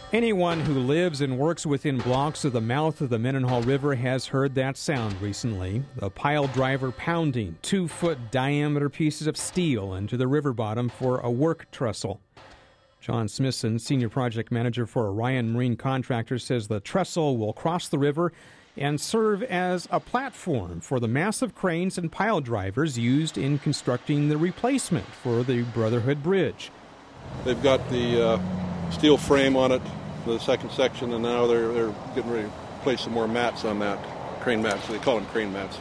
Anyone who lives and works within blocks of the mouth of the Mendenhall River has heard that sound recently. The pile driver pounding 2-foot diameter pieces of steel into the river bottom for a work trestle. John Smithson, senior project manager for Orion Marine Contractors, says the trestle will cross the river and serve as a platform for the massive cranes and pile drivers used in constructing the replacement for the Brotherhood Bridge. They've got the steel frame on it, the second section, and now they're getting ready to place some more mats on that, crane mats. They call them crane mats.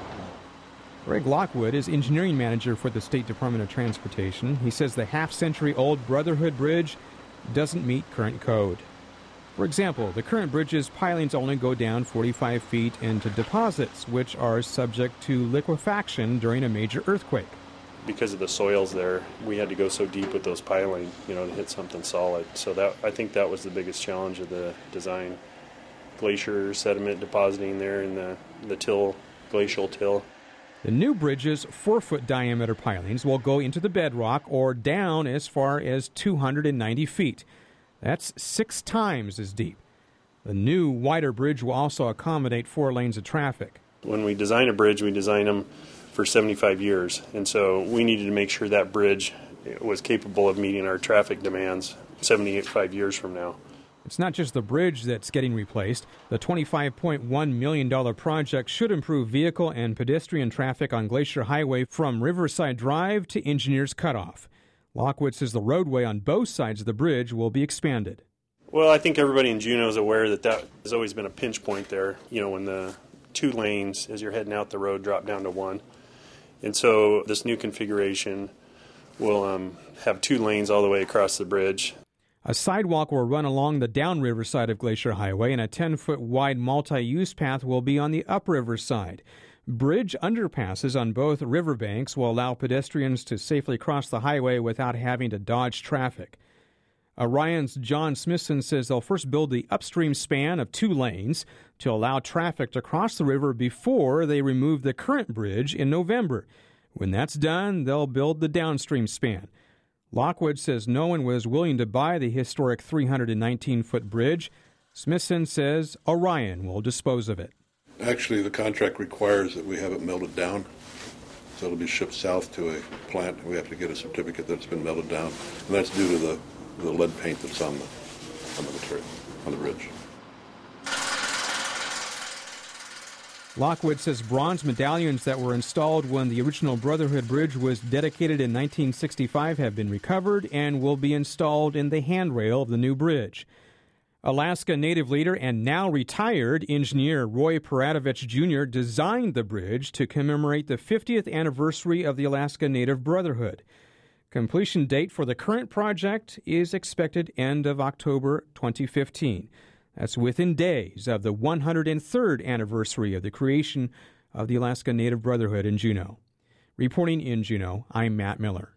Greg Lockwood is engineering manager for the State Department of Transportation. He says the half-century-old Brotherhood Bridge doesn't meet current code. For example, the current bridge's pilings only go down 45 feet into deposits, which are subject to liquefaction during a major earthquake. Because of the soils there, we had to go so deep with those piling, to hit something solid. So I think that was the biggest challenge of the design. Glacier sediment depositing there in the till, glacial till. The new bridge's 4-foot diameter pilings will go into the bedrock or down as far as 290 feet. That's 6 times as deep. The new, wider bridge will also accommodate 4 lanes of traffic. When we design a bridge, we design them for 75 years, and so we needed to make sure that bridge was capable of meeting our traffic demands 75 years from now. It's not just the bridge that's getting replaced. The $25.1 million project should improve vehicle and pedestrian traffic on Glacier Highway from Riverside Drive to Engineers Cutoff. Lockwood says the roadway on both sides of the bridge will be expanded. Well, I think everybody in Juneau is aware that has always been a pinch point there, when the 2 lanes as you're heading out the road drop down to 1. And so this new configuration will have 2 lanes all the way across the bridge. A sidewalk will run along the downriver side of Glacier Highway, and a 10-foot wide multi-use path will be on the upriver side. Bridge underpasses on both riverbanks will allow pedestrians to safely cross the highway without having to dodge traffic. Orion's John Smithson says they'll first build the upstream span of 2 lanes to allow traffic to cross the river before they remove the current bridge in November. When that's done, they'll build the downstream span. Lockwood says no one was willing to buy the historic 319-foot bridge. Smithson says Orion will dispose of it. Actually, the contract requires that we have it melted down, so it'll be shipped south to a plant. We have to get a certificate that it's been melted down, and that's due to the lead paint that's on the material, on the bridge. Lockwood says bronze medallions that were installed when the original Brotherhood Bridge was dedicated in 1965 have been recovered and will be installed in the handrail of the new bridge. Alaska Native leader and now retired engineer Roy Paratovich Jr. designed the bridge to commemorate the 50th anniversary of the Alaska Native Brotherhood. Completion date for the current project is expected end of October 2015. That's within days of the 103rd anniversary of the creation of the Alaska Native Brotherhood in Juneau. Reporting in Juneau, I'm Matt Miller.